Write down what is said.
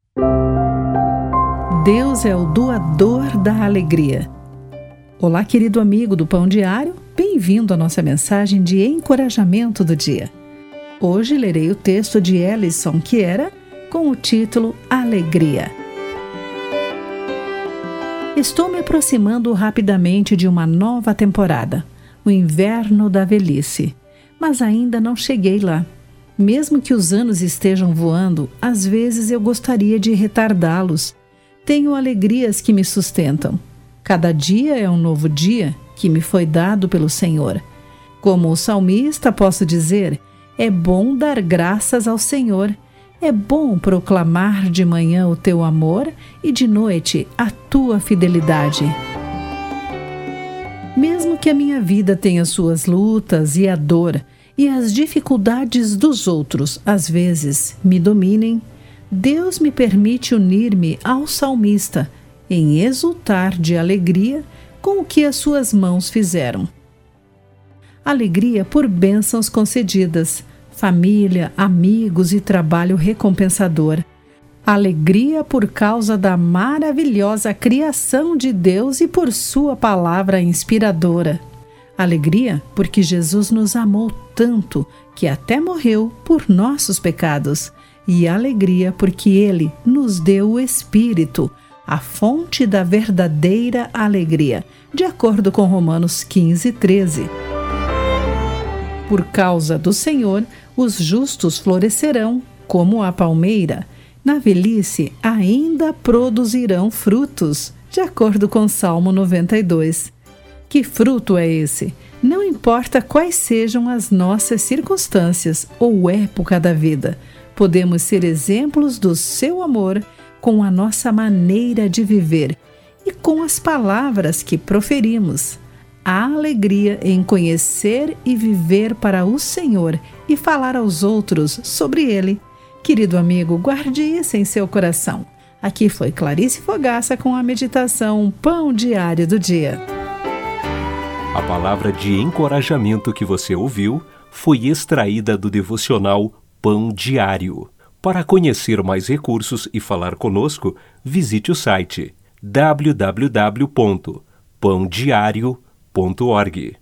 Deus é o doador da alegria. Olá, querido amigo do Pão Diário, bem-vindo à nossa mensagem de encorajamento do dia. Hoje lerei o texto de Ellison Chiera com o título Alegria. Estou me aproximando rapidamente de uma nova temporada, o inverno da velhice, mas ainda não cheguei lá. Mesmo que os anos estejam voando, às vezes eu gostaria de retardá-los. Tenho alegrias que me sustentam. Cada dia é um novo dia que me foi dado pelo Senhor. Como o salmista, posso dizer, é bom dar graças ao Senhor. É bom proclamar de manhã o teu amor e de noite a tua fidelidade. Mesmo que a minha vida tenha suas lutas e a dor e as dificuldades dos outros às vezes me dominem, Deus me permite unir-me ao salmista em exultar de alegria com o que as suas mãos fizeram. Alegria por bênçãos concedidas, família, amigos e trabalho recompensador. Alegria por causa da maravilhosa criação de Deus e por sua palavra inspiradora. Alegria porque Jesus nos amou tanto que até morreu por nossos pecados. E alegria porque Ele nos deu o Espírito, a fonte da verdadeira alegria, de acordo com Romanos 15:13. Por causa do Senhor, os justos florescerão como a palmeira. Na velhice ainda produzirão frutos, de acordo com Salmo 92. Que fruto é esse? Não importa quais sejam as nossas circunstâncias ou época da vida, podemos ser exemplos do seu amor com a nossa maneira de viver e com as palavras que proferimos. Há alegria em conhecer e viver para o Senhor e falar aos outros sobre Ele. Querido amigo, guarde isso em seu coração. Aqui foi Clarice Fogaça com a meditação Pão Diário do Dia. A palavra de encorajamento que você ouviu foi extraída do devocional Pão Diário. Para conhecer mais recursos e falar conosco, visite o site www.pandiario.org.